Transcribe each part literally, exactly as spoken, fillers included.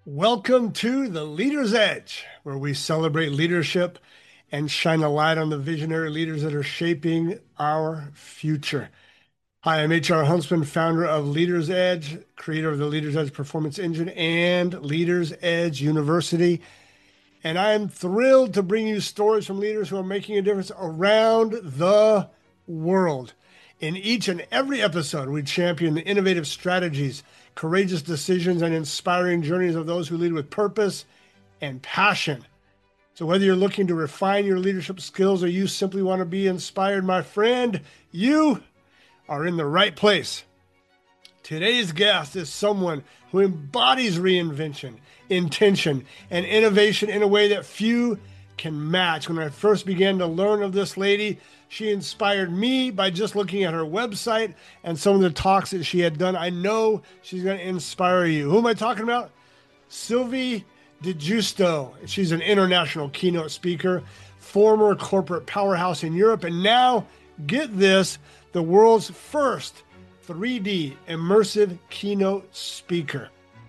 Welcome to the Leader's Edge, where we celebrate leadership and shine a light on the visionary leaders that are shaping our future. Hi, I'm H R Huntsman, founder of Leader's Edge, creator of the Leader's Edge Performance Engine and Leader's Edge University. And I'm thrilled to bring you stories from leaders who are making a difference around the world. In each and every episode, we champion the innovative strategies, courageous decisions, and inspiring journeys of those who lead with purpose and passion. So whether you're looking to refine your leadership skills or you simply want to be inspired, my friend, you are in the right place. Today's guest is someone who embodies reinvention, intention, and innovation in a way that few can match. When I first began to learn of this lady, she inspired me by just looking at her website and some of the talks that she had done. I know she's going to inspire you. Who am I talking about? Sylvie DeGiusto. She's an international keynote speaker, former corporate powerhouse in Europe, and now, get this, the world's first three D immersive keynote speaker.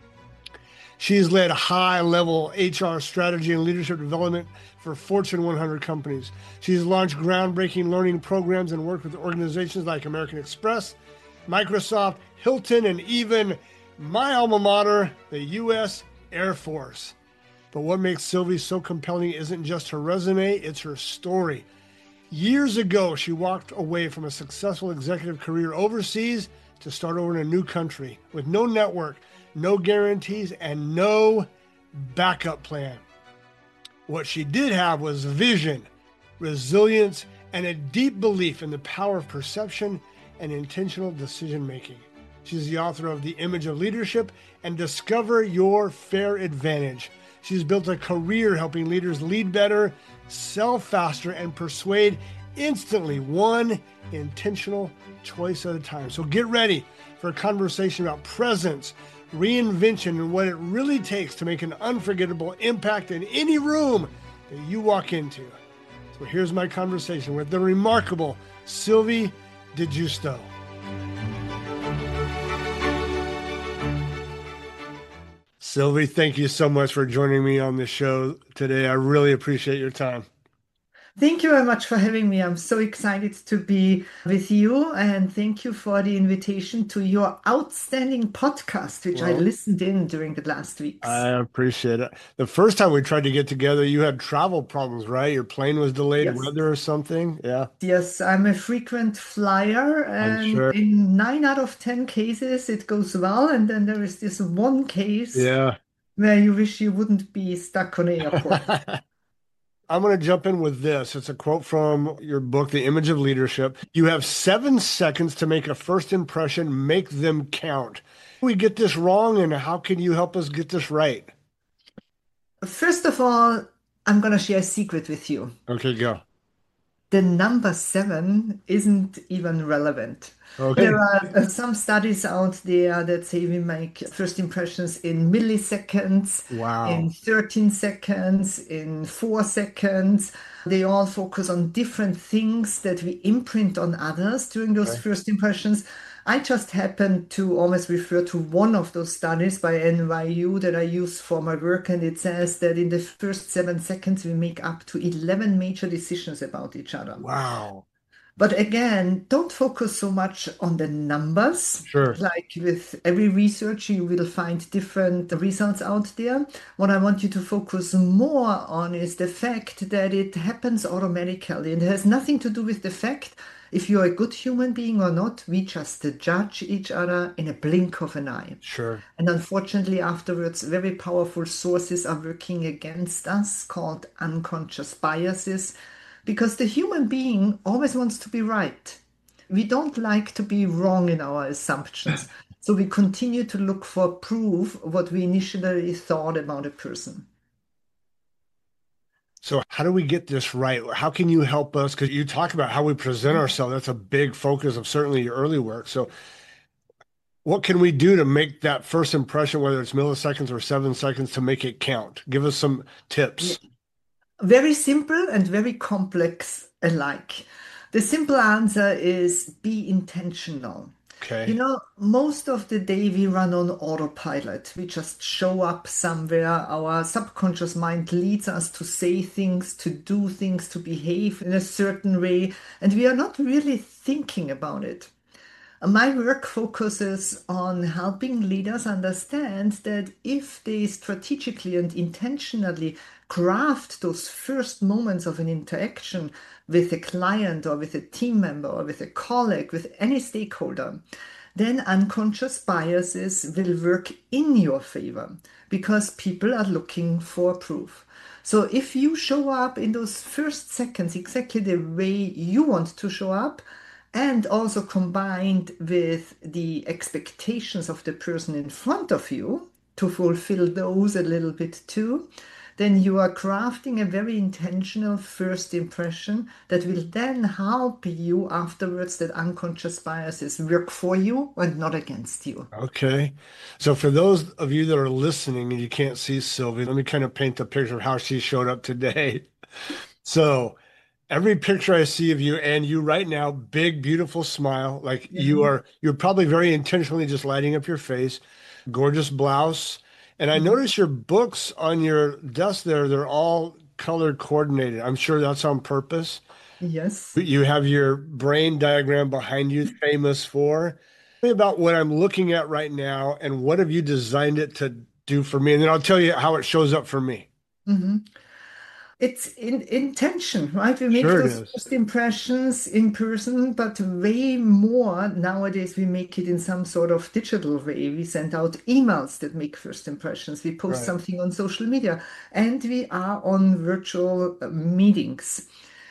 She's led high-level H R strategy and leadership development for Fortune one hundred companies. She's launched groundbreaking learning programs and worked with organizations like American Express, Microsoft, Hilton, and even my alma mater, the U S Air Force. But what makes Sylvie so compelling isn't just her resume, it's her story. Years ago, she walked away from a successful executive career overseas to start over in a new country with no network, no guarantees, and no backup plan. What she did have was vision, resilience, and a deep belief in the power of perception and intentional decision-making. She's the author of The Image of Leadership and Discover Your Fair Advantage. She's built a career helping leaders lead better, sell faster, and persuade instantly, one intentional choice at a time. So get ready for a conversation about presence, reinvention, and what it really takes to make an unforgettable impact in any room that you walk into. So here's my conversation with the remarkable Sylvie DeGiusto. Sylvie, thank you so much for joining me on the show today. I really appreciate your time. Thank you very much for having me. I'm so excited to be with you, and thank you for the invitation to your outstanding podcast, which I Well, listened in during the last weeks. I appreciate it. The first time we tried to get together, you had travel problems, right? Your plane was delayed, Yes. weather or something. Yeah, Yes, I'm a frequent flyer, I'm and sure. in nine out of ten cases, it goes well. And then there is this one case Yeah. where you wish you wouldn't be stuck on the airport. I'm going to jump in with this. It's a quote from your book, The Image of Leadership. You have seven seconds to make a first impression, make them count. We get this wrong, and how can you help us get this right? First of all, I'm going to share a secret with you. Okay, go. The number seven isn't even relevant. There Okay. are uh, some studies out there that say we make first impressions in milliseconds, in Wow. thirteen seconds, in four seconds. They all focus on different things that we imprint on others during those Okay. first impressions. I just happen to always refer to one of those studies by N Y U that I use for my work, and it says that in the first seven seconds we make up to eleven major decisions about each other. Wow. But again, don't focus so much on the numbers. Sure. Like with every research, you will find different results out there. What I want you to focus more on is the fact that it happens automatically. And it has nothing to do with the fact if you're a good human being or not. We just judge each other in a blink of an eye. Sure. And unfortunately, afterwards, very powerful sources are working against us called unconscious biases, because the human being always wants to be right. We don't like to be wrong in our assumptions. So we continue to look for proof of what we initially thought about a person. So how do we get this right? How can you help us? Because you talk about how we present ourselves. That's a big focus of certainly your early work. So what can we do to make that first impression, whether it's milliseconds or seven seconds, to make it count? Give us some tips. Very simple and very complex alike. The simple answer is be intentional. You Okay. know, most of the day we run on autopilot. We just show up somewhere. Our subconscious mind leads us to say things, to do things, to behave in a certain way, and we are not really thinking about it. My work focuses on helping leaders understand that if they strategically and intentionally craft those first moments of an interaction with a client or with a team member or with a colleague, with any stakeholder, then unconscious biases will work in your favor because people are looking for proof. So if you show up in those first seconds exactly the way you want to show up, and also combined with the expectations of the person in front of you to fulfill those a little bit too, then you are crafting a very intentional first impression that will then help you afterwards that unconscious biases work for you and not against you. Okay. So for those of you that are listening and you can't see Sylvie, let me kind of paint the picture of how she showed up today. So every picture I see of you and you right now, big, beautiful smile, like you Mhm, are, you're probably very intentionally just lighting up your face, gorgeous blouse. And I mhm. notice your books on your desk there, they're all color coordinated. I'm sure that's on purpose. Yes. You have your brain diagram behind you, famous for. Tell me about what I'm looking at right now and what have you designed it to do for me? And then I'll tell you how it shows up for me. Mhm. It's in intention, right? We make Sure it those is. first impressions in person, but way more nowadays we make it in some sort of digital way. We send out emails that make first impressions. We post Right. something on social media, and we are on virtual uh, meetings.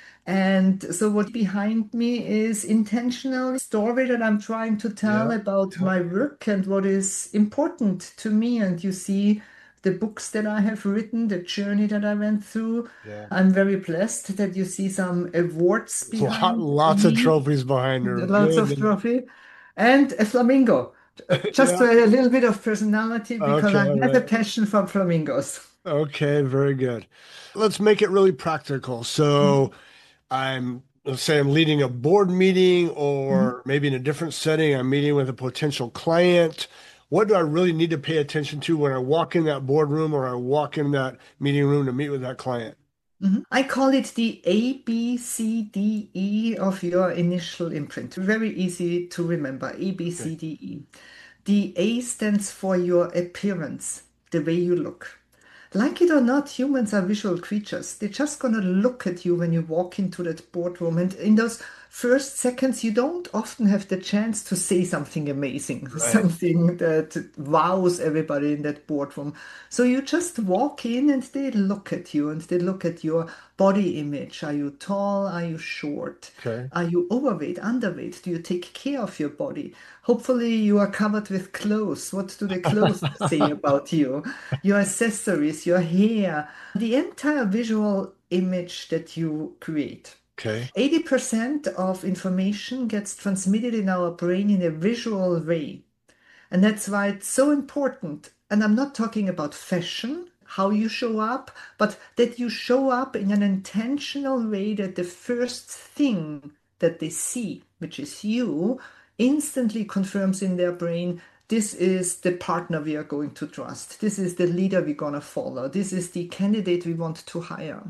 And so what behind me is intentional story that I'm trying to tell Yeah. about Yeah. my work and what is important to me. And you see the books that I have written, the journey that I went through. Yeah. I'm very blessed that you see some awards Lot, behind lots of me, trophies behind her. lots of Good. trophy, and a flamingo. Uh, Just Yeah. to add a little bit of personality because Okay. I All have a right. passion for flamingos. Okay. Very good. Let's make it really practical. So I'm, let's say I'm leading a board meeting Mhm. or maybe in a different setting, I'm meeting with a potential client. What do I really need to pay attention to when I walk in that boardroom or I walk in that meeting room to meet with that client? Mhm. I call it the A B C D E of your initial imprint. Very easy to remember. A B Okay. C D E. The A stands for your appearance, the way you look. Like it or not, humans are visual creatures. They're just gonna look at you when you walk into that boardroom. And in those first seconds, you don't often have the chance to say something amazing, Right. something that wows everybody in that boardroom. So you just walk in and they look at you and they look at your body image. Are you tall? Are you short? Okay. Are you overweight, underweight? Do you take care of your body? Hopefully, you are covered with clothes. What do the clothes say about you? Your accessories, your hair, the entire visual image that you create. Okay. eighty percent of information gets transmitted in our brain in a visual way. And that's why it's so important. And I'm not talking about fashion, how you show up, but that you show up in an intentional way that the first thing that they see, which is you, instantly confirms in their brain this is the partner we are going to trust. This is the leader we're going to follow. This is the candidate we want to hire.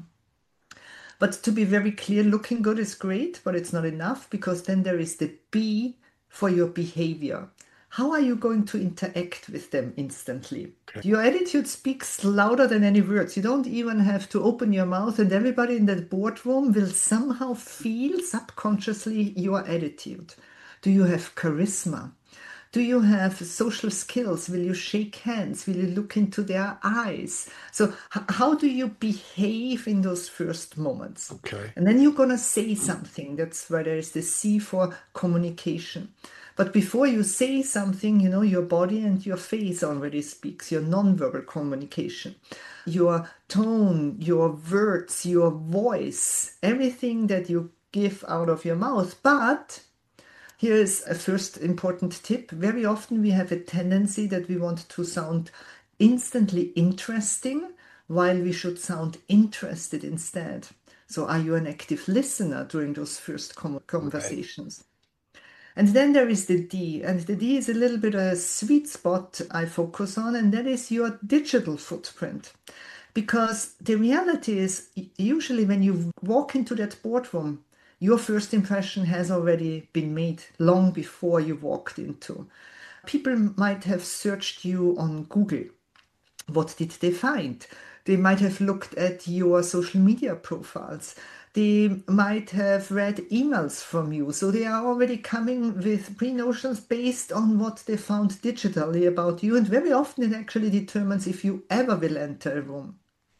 But to be very clear, looking good is great, but it's not enough because then there is the B for your behavior. How are you going to interact with them instantly? Okay. Your attitude speaks louder than any words. You don't even have to open your mouth, and everybody in that boardroom will somehow feel subconsciously your attitude. Do you have charisma? Do you have social skills? Will you shake hands? Will you look into their eyes? So, h- how do you behave in those first moments? Okay. And then you're going to say something. That's why there is the C for communication. But before you say something, you know, your body and your face already speaks, your nonverbal communication, your tone, your words, your voice, everything that you give out of your mouth. But here is a first important tip. Very often we have a tendency that we want to sound instantly interesting while we should sound interested instead. So, are you an active listener during those first com- Right. conversations? And then there is the D, and the D is a little bit a sweet spot I focus on, and that is your digital footprint. Because the reality is, usually when you walk into that boardroom, your first impression has already been made long before you walked into. People might have searched you on Google. What did they find? They might have looked at your social media profiles. They might have read emails from you. So they are already coming with pre-notions based on what they found digitally about you. And very often it actually determines if you ever will enter a room.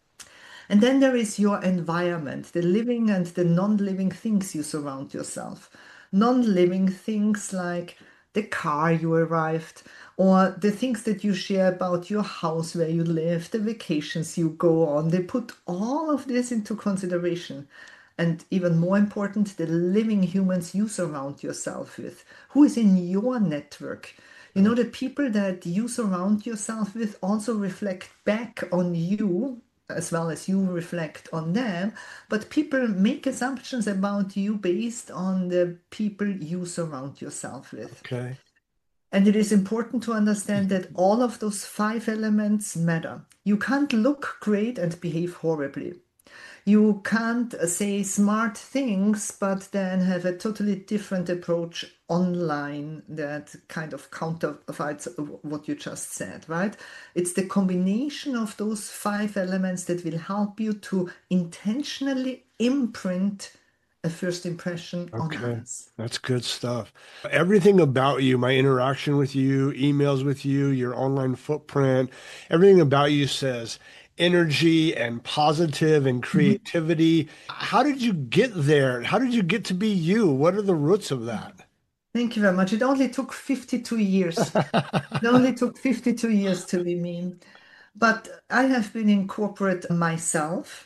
And then there is your environment, the living and the non-living things you surround yourself. Non-living things like the car you arrived, or the things that you share about your house where you live, the vacations you go on. They put all of this into consideration. And even more important, the living humans you surround yourself with. Who is in your network? You know, the people that you surround yourself with also reflect back on you as well as you reflect on them, but people make assumptions about you based on the people you surround yourself with. Okay. And it is important to understand that all of those five elements matter. You can't look great and behave horribly. You can't say smart things, but then have a totally different approach online that kind of counterfights what you just said, right? It's the combination of those five elements that will help you to intentionally imprint a first impression on Okay. others. That's good stuff. Everything about you, my interaction with you, emails with you, your online footprint, everything about you says energy and positive and Mhm. creativity. How did you get there? How did you get to be you? What are the roots of that? Thank you very much. It only took fifty-two years. It only took fifty-two years to be me. But I have been in corporate myself.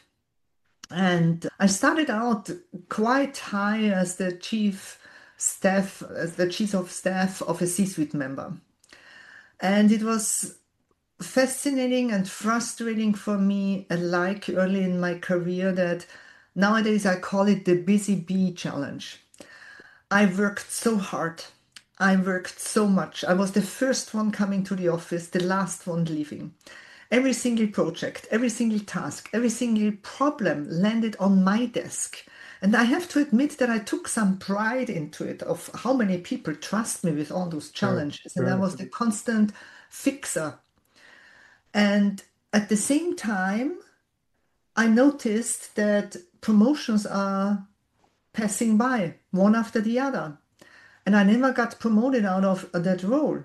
And I started out quite high as the chief staff, as the chief of staff of a C-suite member. And it was fascinating and frustrating for me alike early in my career that nowadays I call it the busy bee challenge. I worked so hard. I worked so much. I was the first one coming to the office, the last one leaving. Every single project, every single task, every single problem landed on my desk. And I have to admit that I took some pride into it of how many people trust me with all those Sure, challenges. And I sure. was the constant fixer. And at the same time, I noticed that promotions are passing by one after the other. And I never got promoted out of that role.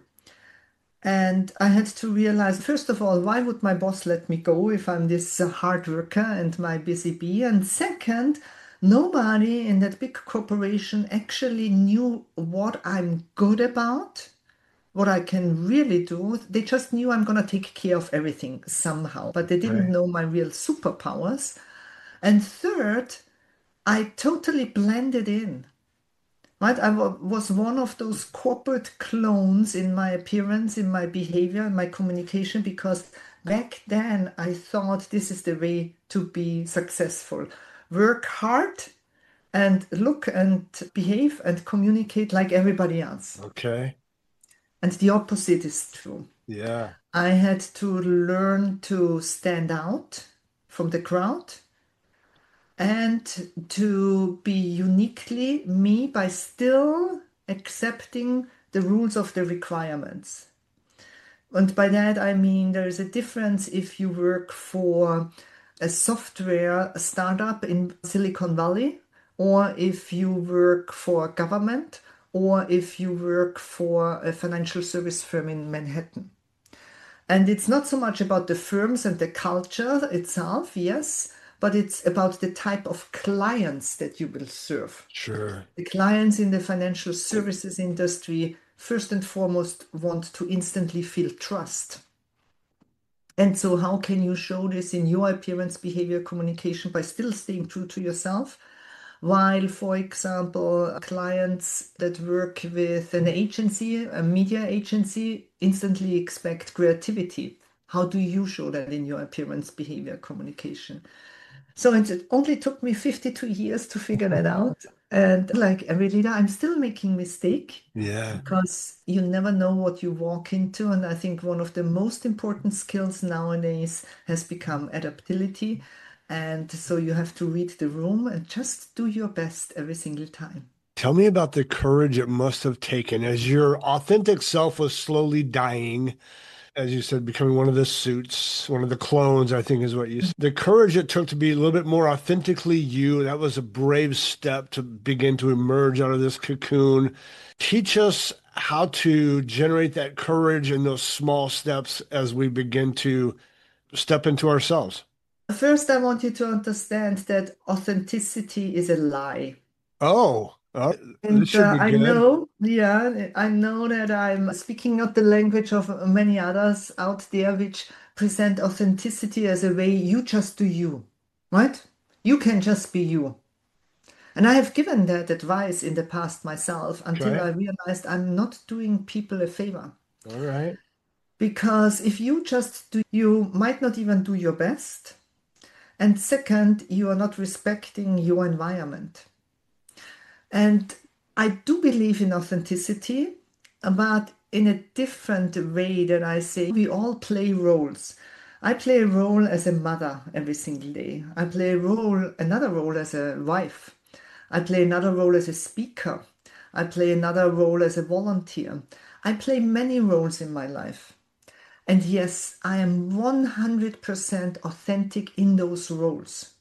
And I had to realize, first of all, why would my boss let me go if I'm this uh, hard worker and my busy bee? And second, nobody in that big corporation actually knew what I'm good about, what I can really do. They just knew I'm going to take care of everything somehow, but they didn't Okay. know my real superpowers. And third, I totally blended in. Right? I wa- was one of those corporate clones in my appearance, in my behavior, in my communication, because back then I thought this is the way to be successful. Work hard and look and behave and communicate like everybody else. Okay. And the opposite is true. Yeah. I had to learn to stand out from the crowd and to be uniquely me by still accepting the rules of the requirements. And by that, I mean there is a difference if you work for a software startup in Silicon Valley, or if you work for government, or if you work for a financial service firm in Manhattan. And it's not so much about the firms and the culture itself, yes, but it's about the type of clients that you will serve. Sure. The clients in the financial services industry, first and foremost, want to instantly feel trust. And so, how can you show this in your appearance, behavior, communication by still staying true to yourself? While, for example, clients that work with an agency, a media agency, instantly expect creativity. How do you show that in your appearance, behavior, communication? So it only took me fifty-two years to figure that out. And like every leader, I'm still making mistake Yeah. because you never know what you walk into. And I think one of the most important skills nowadays has become adaptability. And so you have to read the room and just do your best every single time. Tell me about the courage it must have taken as your authentic self was slowly dying, as you said, becoming one of the suits, one of the clones, I think is what you said. The courage it took to be a little bit more authentically you, that was a brave step to begin to emerge out of this cocoon. Teach us how to generate that courage in those small steps as we begin to step into ourselves. First, I want you to understand that authenticity is a lie. Oh, oh, this And should uh, be I good. know, yeah, I know that I'm speaking not the language of many others out there which present authenticity as a way you just do you, right? You can just be you. And I have given that advice in the past myself until Okay. I realized I'm not doing people a favor. All right. Because if you just do, you might not even do your best. And second, you are not respecting your environment. And I do believe in authenticity, but in a different way than I say. We all play roles. I play a role as a mother every single day. I play a role, another role as a wife. I play another role as a speaker. I play another role as a volunteer. I play many roles in my life. And yes, I am one hundred percent authentic in those roles.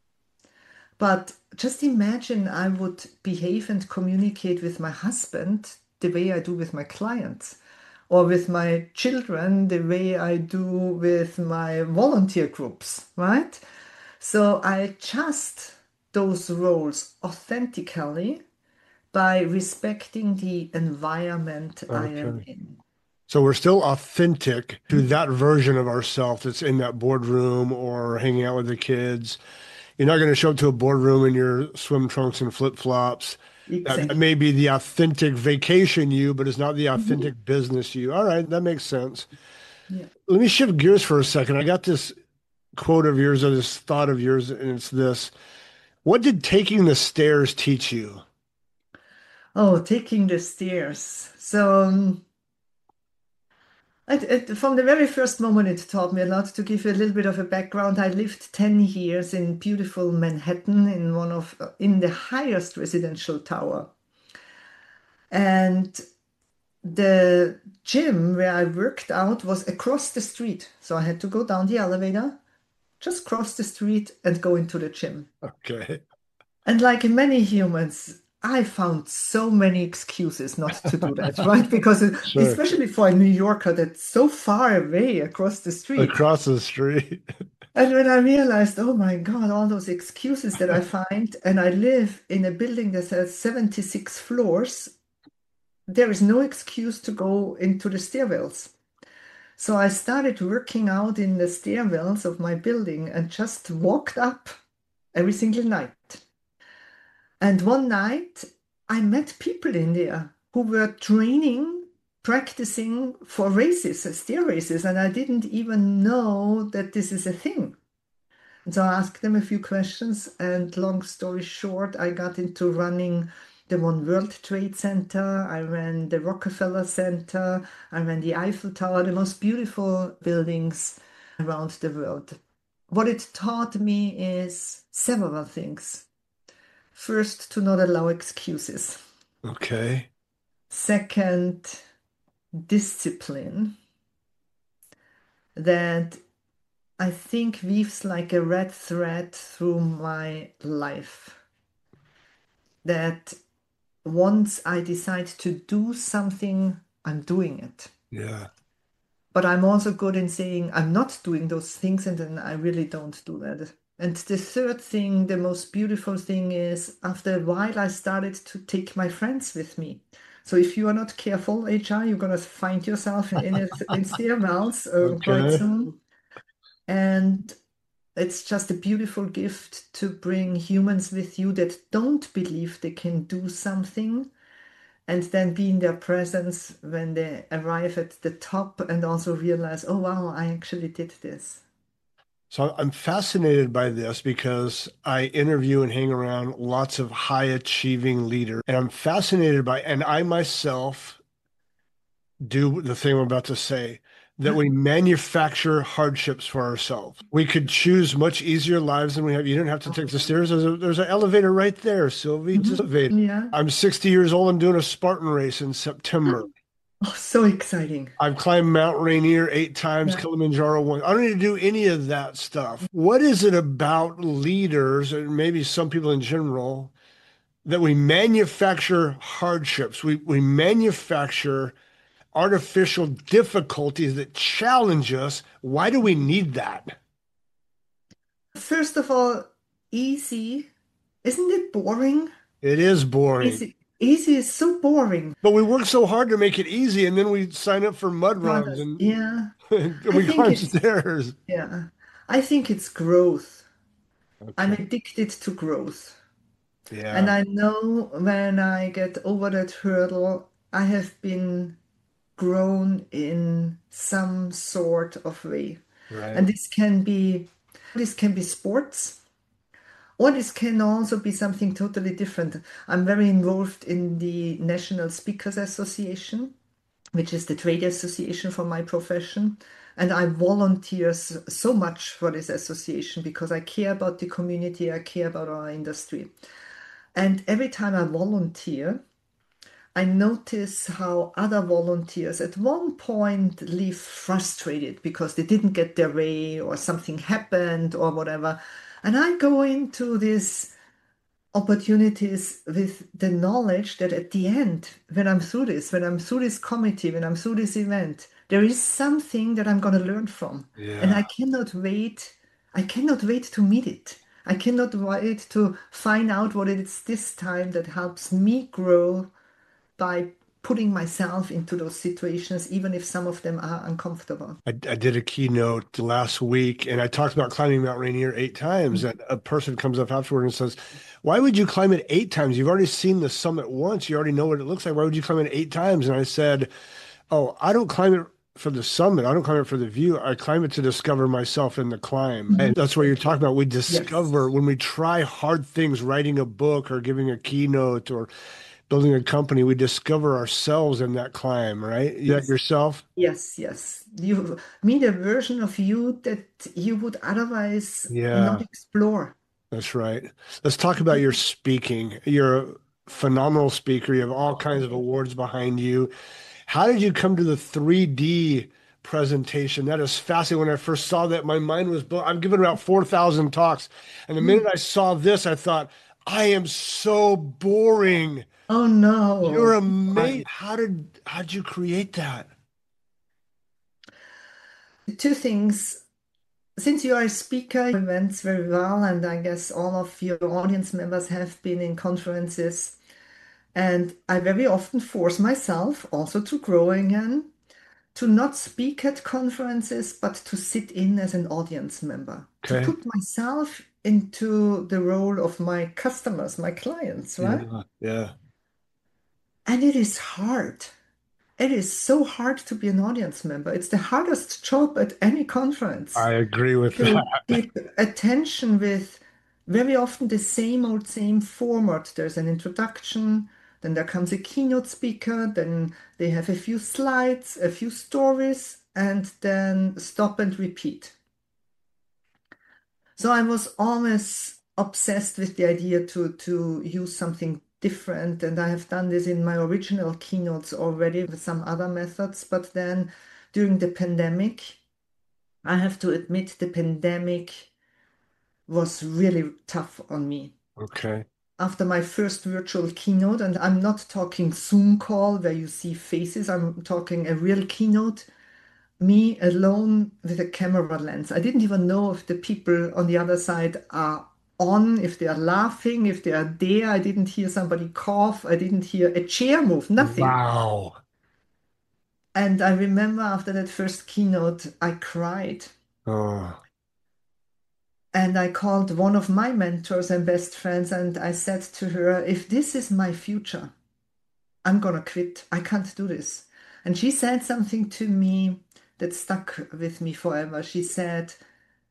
But just imagine I would behave and communicate with my husband the way I do with my clients, or with my children the way I do with my volunteer groups, right? So I adjust those roles authentically by respecting the environment I am Okay. in. So we're still authentic to that version of ourselves that's in that boardroom or hanging out with the kids. You're not going to show up to a boardroom in your swim trunks and flip-flops. That Exactly. may be the authentic vacation you, but it's not the Mhm. authentic business you. All right, that makes sense. Yeah. Let me shift gears for a second. I got this quote of yours or this thought of yours, and it's this. What did taking the stairs teach you? Oh, taking the stairs. So, um, It, it, from the very first moment, it taught me a lot. To give you a little bit of a background, I lived ten years in beautiful Manhattan in one of in the highest residential tower. And the gym where I worked out was across the street. So I had to go down the elevator, just cross the street and go into the gym. Okay. And like many humans, I found so many excuses not to do that, right? Because it- Sure. especially for a New Yorker that's so far away across the street. Across the street. And when I realized, oh my God, all those excuses that I find, and I live in a building that has seventy-six floors, there is no excuse to go into the stairwells. So I started working out in the stairwells of my building and just walked up every single night. And one night I met people in there who were training, practicing for races, stair races, and I didn't even know that this is a thing. And so I asked them a few questions, and long story short, I got into running the One World Trade Center. I ran the Rockefeller Center. I ran the Eiffel Tower, the most beautiful buildings around the world. What it taught me is several things. First, to not allow excuses. Okay. Second, discipline that I think weaves like a red thread through my life. That once I decide to do something, I'm doing it. Yeah. But I'm also good in saying I'm not doing those things, and then I really don't do that. And the third thing, the most beautiful thing is after a while, I started to take my friends with me. So if you are not careful, H R, you're gonna find yourself in a, in stairwells uh, quite Okay. soon. And it's just a beautiful gift to bring humans with you that don't believe they can do something and then be in their presence when they arrive at the top and also realize, oh wow, I actually did this. So I'm fascinated by this because I interview and hang around lots of high achieving leaders, and I'm fascinated by, and I myself do the thing I'm about to say, that we manufacture hardships for ourselves. We could choose much easier lives than we have. You don't have to take the stairs. There's a, there's an elevator right there, Sylvie. Just Mhm. elevate. Yeah. I'm sixty years old. I'm doing a Spartan race in September. Oh, so exciting. I've climbed Mount Rainier eight times, Yeah. Kilimanjaro once. I don't need to do any of that stuff. What is it about leaders, and maybe some people in general, that we manufacture hardships? We we manufacture artificial difficulties that challenge us. Why do we need that? First of all, easy. Isn't it boring? It is boring. Easy. Easy is so boring. But we work so hard to make it easy, and then we sign up for mud runs Brothers. and, Yeah. and I we think climb it's, stairs. yeah. I think it's growth. I'm Okay. addicted to growth. And Yeah. I know when I get over that hurdle, I have been grown in some sort of way. Right. And this can be this can be sports, or this can also be something totally different. I'm very involved in the National Speakers Association, which is the trade association for my profession. And I volunteer s- so much for this association because I care about the community, I care about our industry. And every time I volunteer, I notice how other volunteers at one point leave frustrated because they didn't get their way or something happened or whatever. And I go into these opportunities with the knowledge that at the end, when I'm through this, when I'm through this committee, when I'm through this event, there is something that I'm going to learn from. And Yeah. I cannot wait. I cannot wait to meet it. I cannot wait to find out what it is this time that helps me grow by putting myself into those situations, even if some of them are uncomfortable. I, I did a keynote last week and I talked about climbing Mount Rainier eight times. And a person comes up afterward and says, "Why would you climb it eight times? You've already seen the summit once. You already know what it looks like. Why would you climb it eight times?" And I said, "Oh, I don't climb it for the summit. I don't climb it for the view. I climb it to discover myself in the climb." Mhm. And that's what you're talking about. We Yes. discover when we try hard things, writing a book or giving a keynote or building a company, we discover ourselves in that climb, right? You that Yes. yourself? Yes, yes. You meet a version of you that you would otherwise not Yeah. explore. That's right. Let's talk about your speaking. You're a phenomenal speaker. You have all kinds of awards behind you. How did you come to the three D presentation? That is fascinating. When I first saw that, my mind was blown. I've given about four thousand talks. And the minute Mm. I saw this, I thought, I am so boring. Oh You're no. amazing. Why? How did how did you create that? Two things. Since you are a speaker, you know events very well, and I guess all of your audience members have been in conferences. And I very often force myself, also to grow again, to not speak at conferences, but to sit in as an audience member, to Okay. put myself into the role of my customers, my clients, right? Yeah. Yeah. And it is hard. It is so hard to be an audience member. It's the hardest job at any conference I agree with to that. keep attention with very often the same old same format. There's an introduction, then there comes a keynote speaker, then they have a few slides, a few stories, and then stop and repeat. So I was always obsessed with the idea to to use something different, and I have done this in my original keynotes already with some other methods, but then during the pandemic, I have to admit the pandemic was really tough on me. Okay. After my first virtual keynote, and I'm not talking Zoom call where you see faces, I'm talking a real keynote, me alone with a camera lens. I didn't even know if the people on the other side are on, if they are laughing, if they are there. I didn't hear somebody cough. I didn't hear a chair move, nothing. Wow. And I remember after that first keynote, I cried. Oh, And I called one of my mentors and best friends, and I said to her, if this is my future, I'm gonna quit. I can't do this. And she said something to me that stuck with me forever. She said,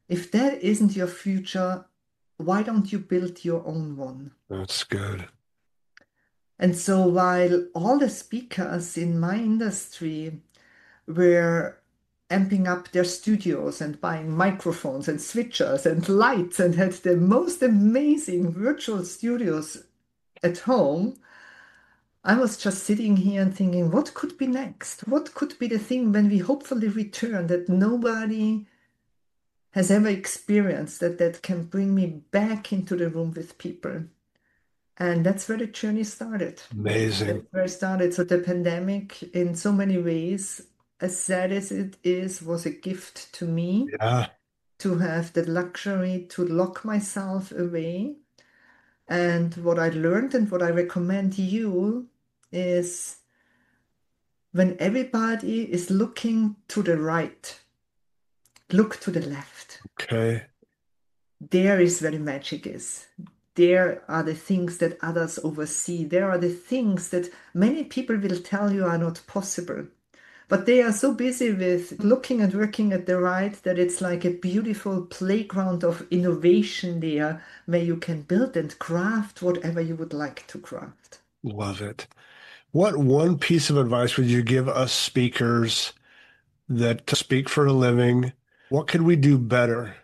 If that isn't your future, why don't you build your own one? That's good. And so while all the speakers in my industry were amping up their studios and buying microphones and switchers and lights and had the most amazing virtual studios at home, I was just sitting here and thinking, what could be next? What could be the thing when we hopefully return that nobody has ever experienced that that can bring me back into the room with people? And that's where the journey started. Amazing. That's where it started. So the pandemic, in so many ways, as sad as it is, was a gift to me Yeah. to have the luxury to lock myself away. And what I learned and what I recommend you is when everybody is looking to the right, look to the left. Okay. There is where the magic is. There are the things that others oversee. There are the things that many people will tell you are not possible. But they are so busy with looking and working at the right that it's like a beautiful playground of innovation there where you can build and craft whatever you would like to craft. Love it. What one piece of advice would you give us speakers that speak for a living? What could we do better?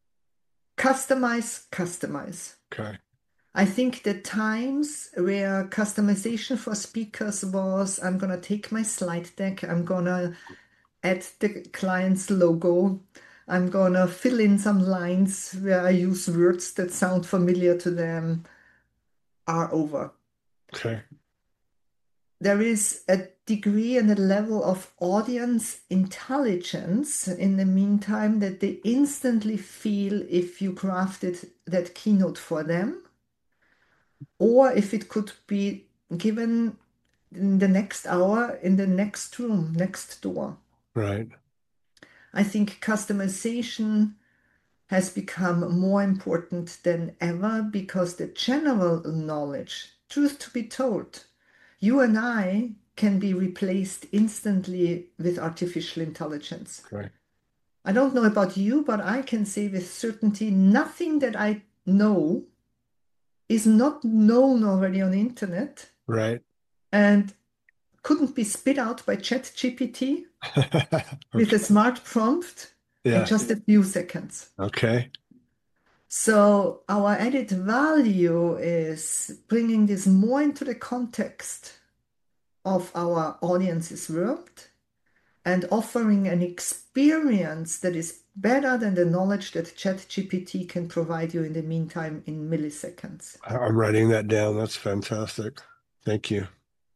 Customize, customize. Okay. I think the times where customization for speakers was I'm going to take my slide deck, I'm going to add the client's logo, I'm going to fill in some lines where I use words that sound familiar to them, are over. Okay. There is a degree and a level of audience intelligence in the meantime that they instantly feel if you crafted that keynote for them, or if it could be given in the next hour in the next room, next door. Right. I think customization has become more important than ever because the general knowledge, truth to be told, you and I can be replaced instantly with artificial intelligence. Okay. I don't know about you, but I can say with certainty nothing that I know is not known already on the internet Right. and couldn't be spit out by ChatGPT with a Okay. smart prompt in Yeah. just a few seconds. Okay. So our added value is bringing this more into the context of our audience's world and offering an experience that is better than the knowledge that ChatGPT can provide you in the meantime in milliseconds. I- I'm writing that down. That's fantastic. Thank you.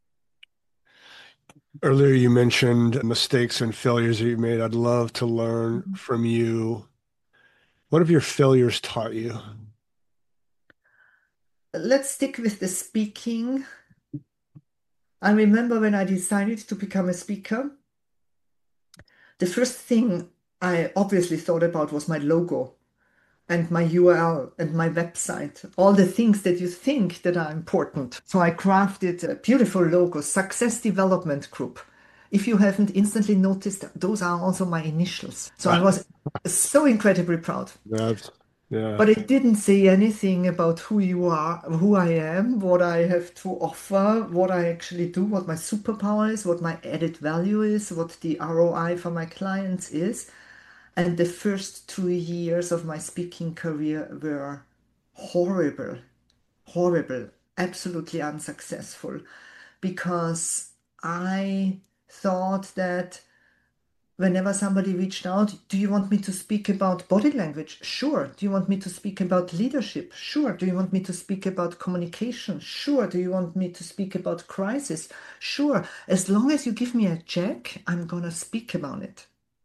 Earlier, you mentioned mistakes and failures that you've made. I'd love to learn from you. What have your failures taught you? Let's stick with the speaking. I remember when I decided to become a speaker, the first thing I obviously thought about was my logo and my U R L and my website, all the things that you think that are important. So I crafted a beautiful logo, Success Development Group. If you haven't instantly noticed, those are also my initials. So I was so incredibly proud. That's, yeah, But it didn't say anything about who you are, who I am, what I have to offer, what I actually do, what my superpower is, what my added value is, what the R O I for my clients is. And the first two years of my speaking career were horrible, horrible, absolutely unsuccessful because I thought that whenever somebody reached out, do you want me to speak about body language? Sure. Do you want me to speak about leadership? Sure. Do you want me to speak about communication? Sure. Do you want me to speak about crisis? Sure. As long as you give me a check, I'm going to speak about it.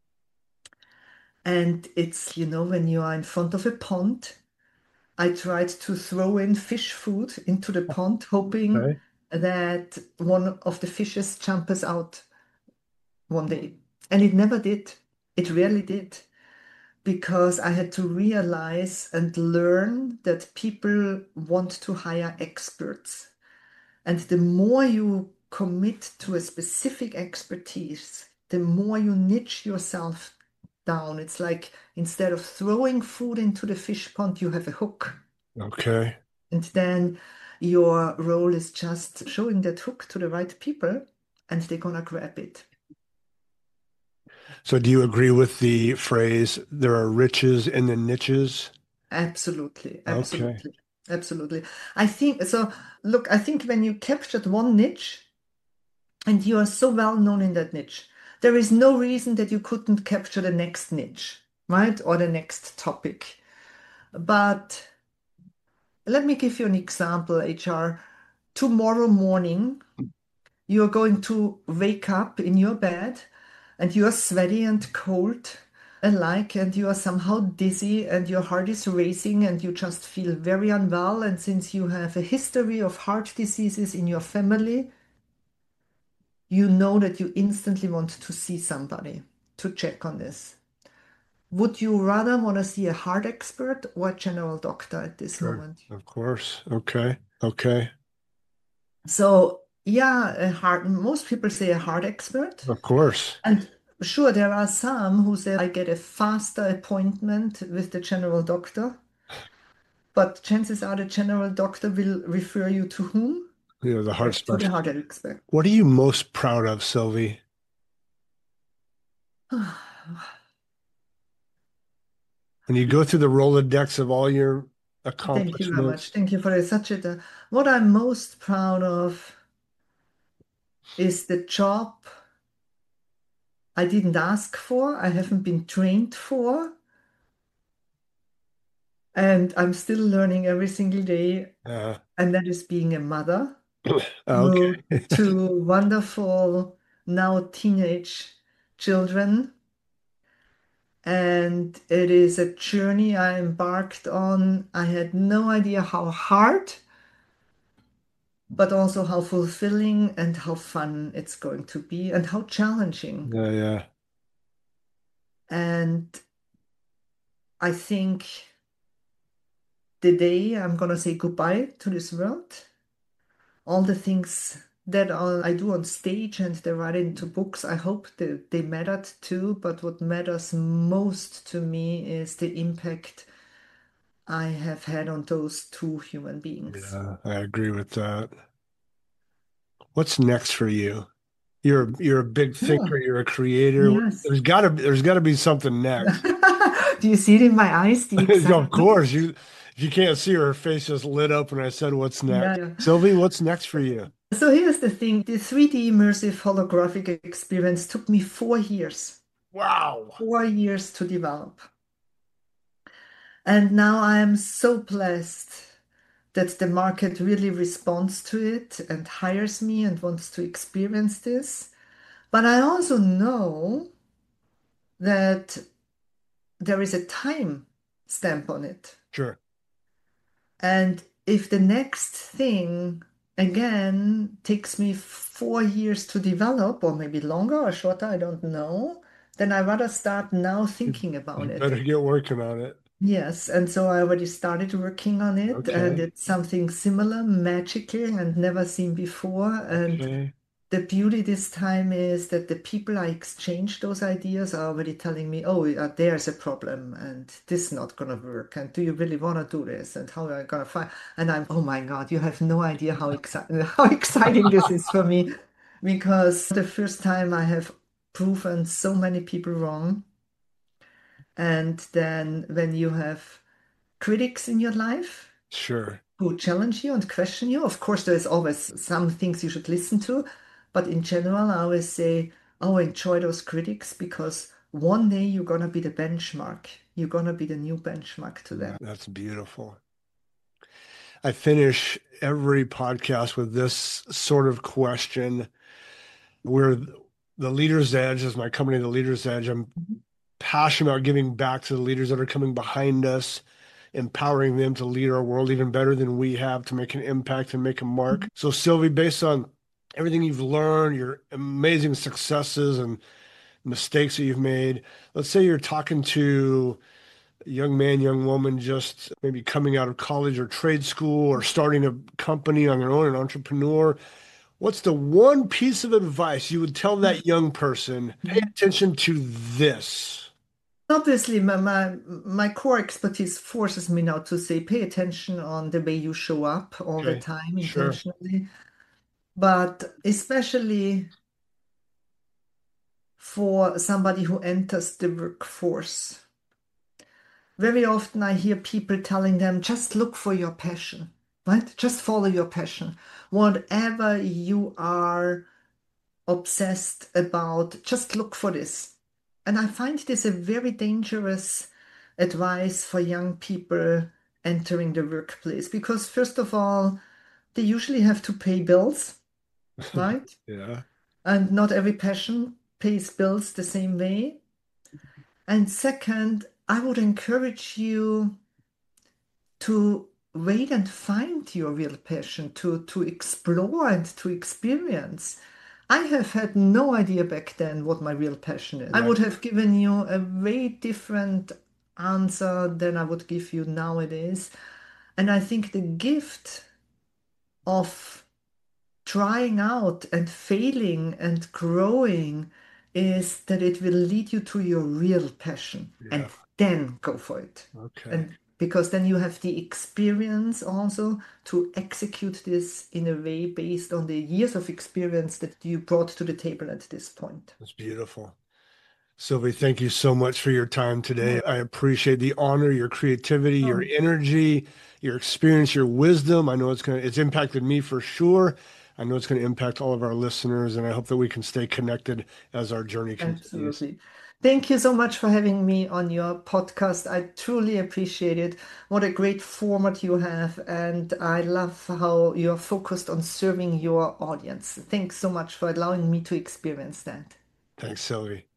And it's, you know, when you are in front of a pond, I tried to throw in fish food into the pond, hoping okay. that one of the fishes jumps out one day. And it never did. It rarely did. Because I had to realize and learn that people want to hire experts. And the more you commit to a specific expertise, the more you niche yourself down. It's like instead of throwing food into the fish pond, you have a hook. Okay. And then your role is just showing that hook to the right people and they're gonna grab it. So do you agree with the phrase, there are riches in the niches? Absolutely, Okay. absolutely, absolutely. I think so. Look, I think when you captured one niche and you are so well known in that niche, there is no reason that you couldn't capture the next niche, right? Or the next topic. But let me give you an example, H R. Tomorrow morning, you're going to wake up in your bed and you are sweaty and cold alike, and you are somehow dizzy, and your heart is racing, and you just feel very unwell. And since you have a history of heart diseases in your family, you know that you instantly want to see somebody to check on this. Would you rather want to see a heart expert or a general doctor at this Sure. moment? Of course. Okay. Okay. So, yeah, a heart, most people say a heart expert. Of course. And sure, there are some who say I get a faster appointment with the general doctor, but chances are the general doctor will refer you to whom? You know, the heart Back to the specialist. heart expert. What are you most proud of, Sylvie? When you go through the Rolodex of all your Thank you very much. accomplishments, Thank you for such a. What I'm most proud of is the job I didn't ask for, I haven't been trained for, and I'm still learning every single day, uh, and that is being a mother to okay. two wonderful, now teenage children. And it is a journey I embarked on. I had no idea how hard, but also how fulfilling and how fun it's going to be and how challenging. Yeah, yeah. And I think the day I'm going to say goodbye to this world, all the things that I do on stage and they write into books, I hope that they mattered too. But what matters most to me is the impact I have had on those two human beings. Yeah, I agree with that. What's next for you? You're you're a big thinker, Oh, you're a creator. yes. There's gotta be there's gotta be something next. Do you see it in my eyes, the Of excitement? course, you if you can't see her, her face just lit up when I said what's Yeah, next. yeah. Sylvie, what's next for you? So here's the thing, the three D immersive holographic experience took me four years, Wow. four years to develop. And now I am so blessed that the market really responds to it and hires me and wants to experience this. But I also know that there is a time stamp on it. Sure. And if the next thing again takes me four years to develop, or maybe longer or shorter, I don't know, then I rather start now You, thinking you about it. better get working on it. Yes, and so I already started working on it, and Okay. it's something similar, magical, and never seen before. And Okay. the beauty this time is that the people I exchange those ideas are already telling me, oh, uh, there's a problem, and this is not going to work. And do you really want to do this? And how are I going to find? And I'm, oh my God, you have no idea how exciting how exciting this is for me, because the first time I have proven so many people wrong. And then when you have critics in your life Sure. who challenge you and question you. Of course, there's always some things you should listen to, but in general, I always say, oh, enjoy those critics because one day you're gonna be the benchmark. You're gonna be the new benchmark to Yeah, them. that's beautiful. I finish every podcast with this sort of question. We're the Leader's Edge is my company, The Leader's Edge. I'm Mhm. passionate about giving back to the leaders that are coming behind us, empowering them to lead our world even better than we have to make an impact and make a mark. So, Sylvie, based on everything you've learned, your amazing successes and mistakes that you've made, let's say you're talking to a young man, young woman just maybe coming out of college or trade school or starting a company on their own, an entrepreneur. What's the one piece of advice you would tell that young person? Pay attention to this. Obviously, my, my my core expertise forces me now to say, pay attention on the way you show up all the Okay. time Sure. intentionally, but especially for somebody who enters the workforce. Very often I hear people telling them, just look for your passion, right? Just follow your passion. Whatever you are obsessed about, just look for this. And I find this a very dangerous advice for young people entering the workplace because, first of all, they usually have to pay bills, right? Yeah. And not every passion pays bills the same way. And second, I would encourage you to wait and find your real passion, to, to explore and to experience. I have had no idea back then what my real passion is. I Right. would have given you a very different answer than I would give you nowadays. And I think the gift of trying out and failing and growing is that it will lead you to your real passion Yeah. and then go for it. Okay. And because then you have the experience also to execute this in a way based on the years of experience that you brought to the table at this point. That's beautiful. Sylvie, thank you so much for your time today. I appreciate the honor, your creativity, your Oh, energy, your experience, your wisdom. I know it's going to, it's impacted me for sure. I know it's going to impact all of our listeners, and I hope that we can stay connected as our journey continues. absolutely. Thank you so much for having me on your podcast. I truly appreciate it. What a great format you have, and I love how you're focused on serving your audience. Thanks so much for allowing me to experience that. Thanks, Sylvie.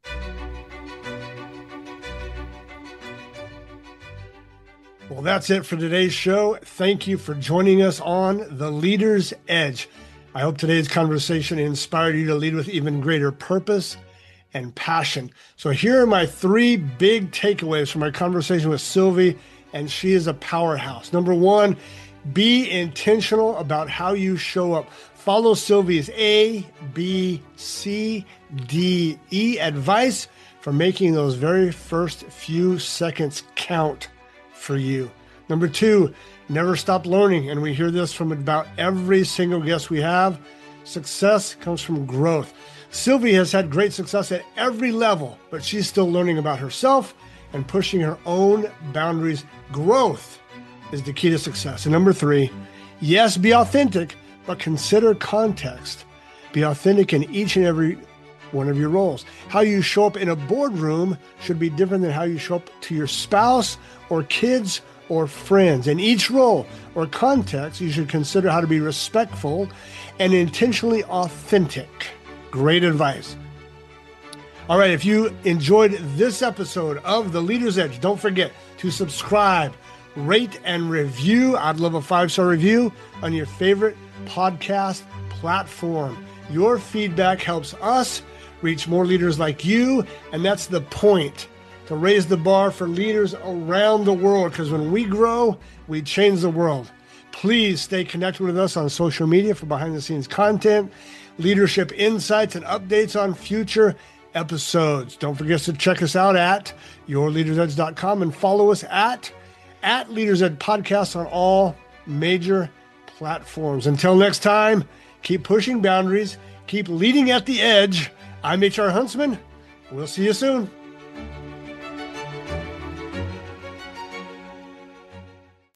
Well, that's it for today's show. Thank you for joining us on The Leader's Edge. I hope today's conversation inspired you to lead with even greater purpose and passion. So here are my three big takeaways from my conversation with Sylvie, and she is a powerhouse. Number one, be intentional about how you show up. Follow Sylvie's A, B, C, D, E advice for making those very first few seconds count for you. Number two, never stop learning. And we hear this from about every single guest we have. Success comes from growth. Sylvie has had great success at every level, but she's still learning about herself and pushing her own boundaries. Growth is the key to success. And number three, yes, be authentic, but consider context. Be authentic in each and every one of your roles. How you show up in a boardroom should be different than how you show up to your spouse or kids or friends. In each role or context, you should consider how to be respectful and intentionally authentic. Great advice. All right, if you enjoyed this episode of The Leader's Edge, don't forget to subscribe, rate, and review. I'd love a five-star review on your favorite podcast platform. Your feedback helps us reach more leaders like you, and that's the point, to raise the bar for leaders around the world, because when we grow, we change the world. Please stay connected with us on social media for behind-the-scenes content, leadership insights, and updates on future episodes. Don't forget to check us out at your leaders edge dot com and follow us at, at Leaders Edge Podcast on all major platforms. Until next time, keep pushing boundaries, keep leading at the edge. I'm H R Huntsman. We'll see you soon.